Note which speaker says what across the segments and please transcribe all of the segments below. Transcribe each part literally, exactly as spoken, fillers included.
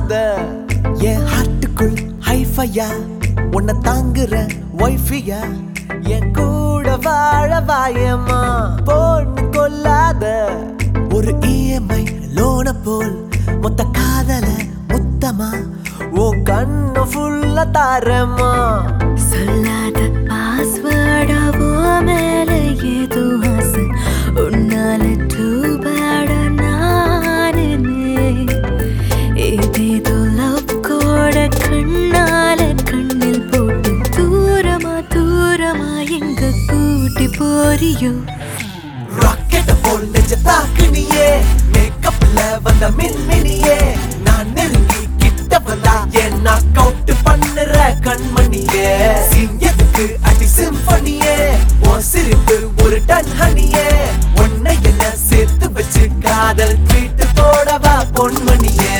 Speaker 1: கொள்ளாத என் ஹார்ட்டுக்குள் ஹைஃபையா உன்னை தாங்குற வைஃபியா என் கூட வாழ வாயம்மா பொண்ணு கொள்ளாத ஒரு இஎம்ஐ லோன போல் மொத்த காதல முத்தமா உன் கண்ணு ஃபுல்லா தாரம்மா
Speaker 2: சொல்லாத பாஸ்வேர்டாவோ மேல ஏதோ ஆசை உன்னால டூபாட நானே ஏதேதோ லவ் கோட கண்ணால கண்ணில் போட்டு தூரமா தூரமா எங்க கூட்டி போறியோ
Speaker 1: ராக்கெட்ட போல் நெஞ்ச தாக்குனியே மேக்கப்ல வந்த மின்மினியே நான் நெருங்கி கிட்ட வந்தா என் நாக் அவுட் பண்ணுற கண்மணியே சிங்கத்துக்கு அடி சிம்பனியே உன் சிரிப்பு ஒரு டன் ஹனியே உன்னை என்ன சேர்த்து வச்சு காதல் ட்வீட் போடவா பொன்மணியே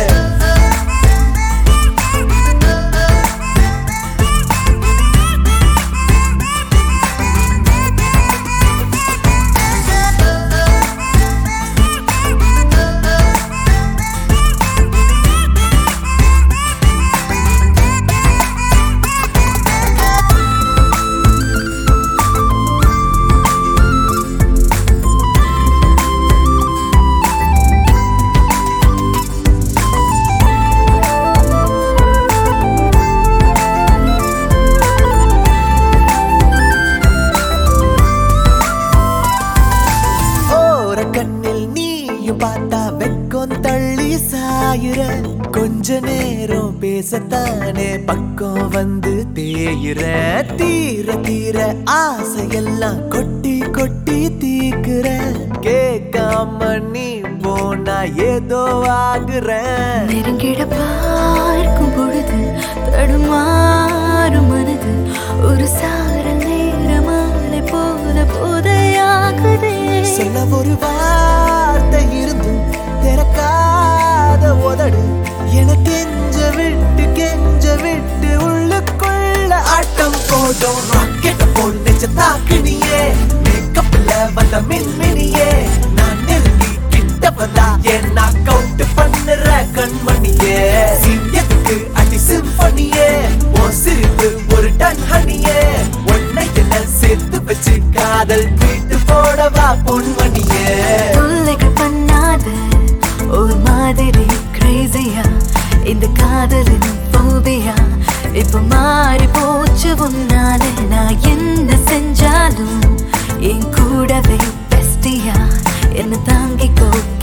Speaker 1: பார்த்தா வெக்கம் தள்ளி சாயுற கொஞ்ச நேரம் பேசத்தானே பக்கம் வந்து தேயுற தீர தீர ஆசையெல்லாம் கொட்டி கொட்டி தீக்குற கேட்காம நீ போனா ஏதோ ஆகுற
Speaker 2: நெருங்கிட பார்க்கும் பொழுது தடுமாறும் மனது ஒரு சாரல் நேரமாலை போத போதையாகுதே
Speaker 1: சொல்ல ஒரு வார்த்தை இருந்தும் திறக்காத உதடு என கெஞ்ச விட்டு கெஞ்ச விட்டு உள்ளுக்குள்ள ஆட்டம் போடும் ராக்கெட்ட போல் நெஞ்ச தாக்குனியே மேக்கப்ல வந்த மின்மினியே நான் நெருங்கி கிட்ட வந்தா என் நாக் அவுட் பண்ணுற கண்மணியே சிங்கத்துக்கு அடி சிம்பனியே உன் சிரிப்பு ஒரு டன் ஹனியே உன்னை என்ன சேர்த்து வச்சு காதல் ட்வீட் போடவா பொன்மணியே
Speaker 2: தொல்லைகள் பண்ணாத ஒரு மாதிரி கிரேசியா இந்த காதலின் போபியா இப்ப மாறி போச்சு உன்னால நான் என்ன செஞ்சாலும் என் கூடவே பெஸ்டியா என்ன தாங்கிக்கோ